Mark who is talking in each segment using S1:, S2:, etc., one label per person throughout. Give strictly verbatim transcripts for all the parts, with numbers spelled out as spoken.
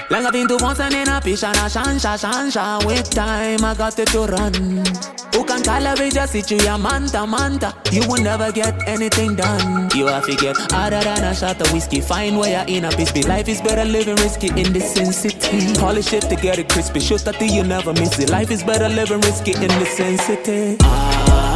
S1: Long I've been to once and in a fish and a shansha, shansha. With time I got it to run. Who can tolerate just sit you, ya manta, manta. You will never get anything done. You have to get harder than a shot of whiskey. Find where you're in a peace. Be life is better living risky in this sin city. Polish it to get it crispy. Shoot that thing you never miss it. Life is better living risky in this sin city. Ah.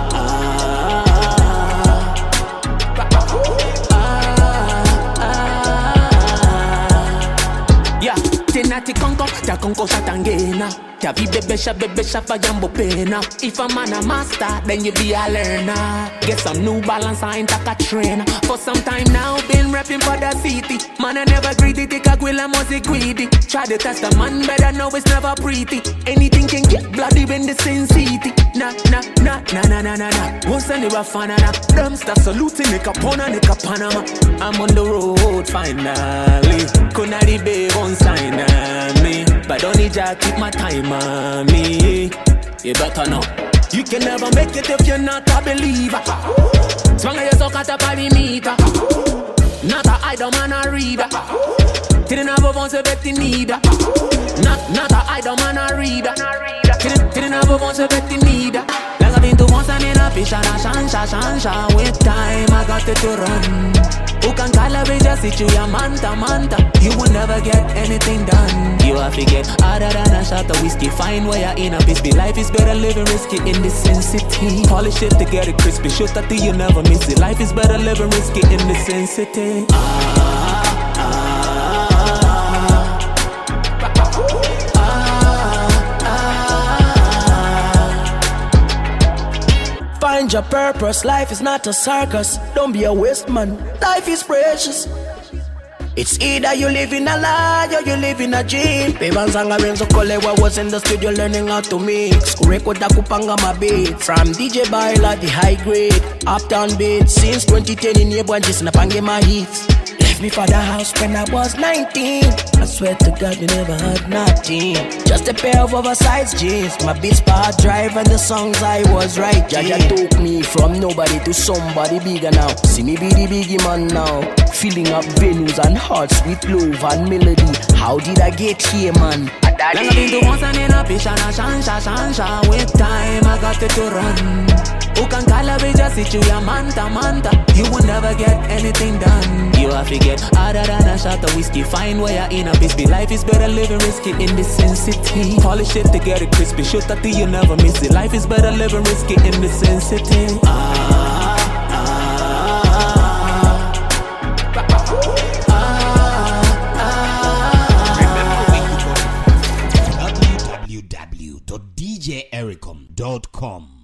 S1: Tinati konko, ta konko shatangena. Ta vi bebesha bebesha fa jambo pena. If a man a master, then you be a learner. Get some New Balance, I ain't like a trainer. For some time now, been rapping for the city. Man, I never greedy, take a grill and must greedy. Try to test a man, better know it's never pretty. Anything can get bloody when the sin city. Nah, nah, nah, nah, nah, nah, nah, nah. Once I never find a them start saluting, nika pona, nika Panama. I'm on the road finally. Kunari babe on sign me. But don't need ya keep my time on me. You better know. You can never make it if you're not a believer. Swanga your sock at a perimeter. Not a idol man a reader. Didn't have a bunch of betting neither. Not, not a idol man a reader. Didn't, didn't have a bunch of betting neither. Like I've been to once and in a fish and a shansha, shansha. With time I got it to run. Who can tolerate just sit you, ya manta, manta. You will never get anything done. You have to get harder than a shot of whiskey. Find where you're in a peace. Be life is better living risky in this sin city. Polish it to get it crispy. Shoot that thing you never miss it. Life is better living risky in this sin city. Ah.
S2: Find your purpose, life is not a circus. Don't be a waste man, life is precious. It's either you live in a lie or you live in a dream. Pevans and Lorenzo Colewa was in the studio learning how to mix. Record da kupanga my beat. From D J Baila, the high grade Uptown beat. Since twenty ten in Yebo and just napange my hits. Left me for the house when I was nineteen. I swear to God we never had nothing. Just a pair of oversized jeans. My beats power drive and the songs I was writing. Jaja took me from nobody to somebody bigger now. See me be the biggie man now. Filling up venues and hearts with love and melody. How did I get here, man?
S1: Long I've been to once and in a fish and a shansha, shansha. With time I got it to run. Who can tolerate just sit you, ya manta, manta. You will never get anything done. You have to get harder than a shot of whiskey. Find where you're in a peace. Be life is better living risky in this sin city. Polish it to get it crispy. Shoot that thing you never miss it. Life is better living risky in this sin city. Ah.
S3: w w w dot d j ericom dot com